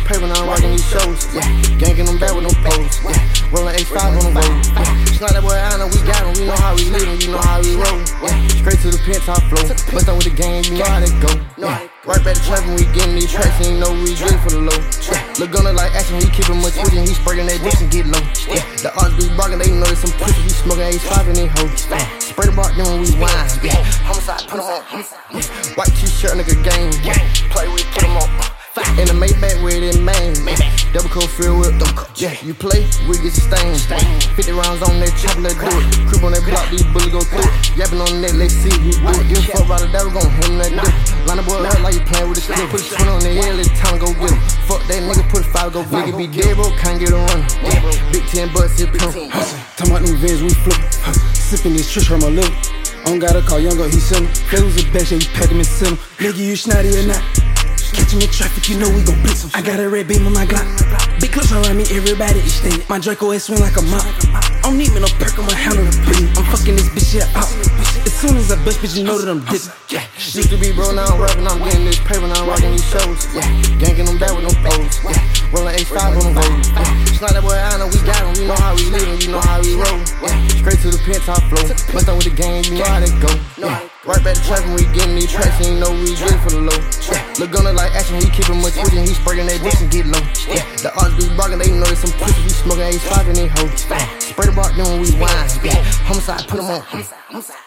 paper, now I'm rocking these shows. Yeah, ganking them back with no pose. Yeah, rolling A5 on the road. Yeah, it's not that boy, I know we got him. We know how we live, you know how we roll. Yeah, straight to the penthouse flow. Bust on with the game, you know how they go. Yeah, right back to trap when we getting these tracks, and you know we good for the low. Yeah, look gunner like action, he keep him much with it, he spraying that dish and get low. Yeah, the odds be barking, they know there's some pussy, we smoking A5 in they hoes. Spray the bar, then when we whine. Yeah, homicide, put him on. White t-shirt, nigga game. Play with, put him on. In the Maybach with it, man. Double coat filled with yeah, you play, we get sustained. 50 rounds on that chopper, let's do it. Creep on that block, these bullets go through it. Yapping on that, let's see who do it. Give a fuck about it, that we gon' hit him that dick. Line the boy up like you playing with the clip. Put a 20 on the head, it's time to go get him. Fuck that nigga, put a 5, go get him. Nigga be dead, bro, can't get a run. Big 10 bucks, it pump. Talking about them vans, we flip. Sipping this trish from my liver. I don't gotta call younger, he sell him. Flavors of back, so you pack him and sell him. Nigga, you snotty or not? Catch him in traffic, you know we gon' blitz him. I got a red beam on my Glock. Big clips around me, everybody extended. My Draco ass swing like a mop. I don't need me no perk, I'ma handle the beat. I'm fucking this bitch shit out. As soon as I bust, bitch, you know that I'm dipping. Yeah, used to be bro, now I'm rapping, I'm getting this paper, now I'm rocking these shows. Yeah, ganking them back with no pose. Yeah, rolling A5 on the road. Yeah, it's not that boy, I know we got him. We know how we live, you know how we roll. Yeah, straight to the penthouse flow. Bust on with the game, you know how they go. Yeah, right back to trap when we getting these tracks, and you know we good for the low. Yeah, look gunner like action, he keep him much with it, he spraying that dish and get low. Yeah, the odds be barking, they know there's some pussy, we smoking A5 in they hoes. Spray the bar, then when we whine. Yeah, homicide, put him on.